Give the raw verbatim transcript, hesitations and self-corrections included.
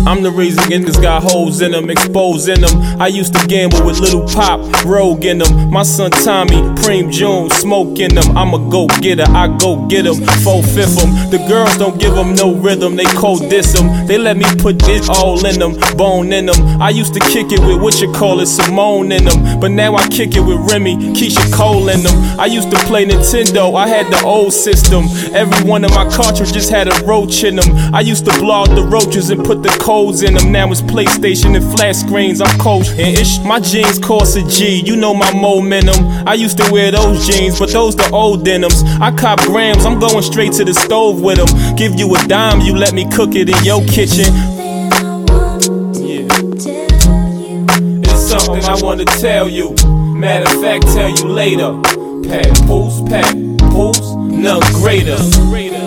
I'm the reason niggas got holes in them, exposing them. I used to gamble with Little Pop, Rogue in them. My son Tommy, Preem June, smoking them. I'm a go-getter, I go get them, four-fifth them. The girls don't give them no rhythm, they cold diss them. They let me put it all in them, bone in them. I used to kick it with what you call it, Simone in them. But now I kick it with Remy, Keisha Cole in them. I used to play Nintendo, I had the old system. Every one of my cartridges had a roach in them. I used to blow out the roaches and put the codes in them. Now it's PlayStation and flat screens, I'm coach and ish. My jeans cost a G, you know my momentum. I used to wear those jeans, but those the old denims. I cop grams, I'm going straight to the stove with them. Give you a dime, you let me cook it in your kitchen. Yeah. It's something I wanna tell you. Matter of fact, tell you later. Pat, poos, pat, poos, none greater.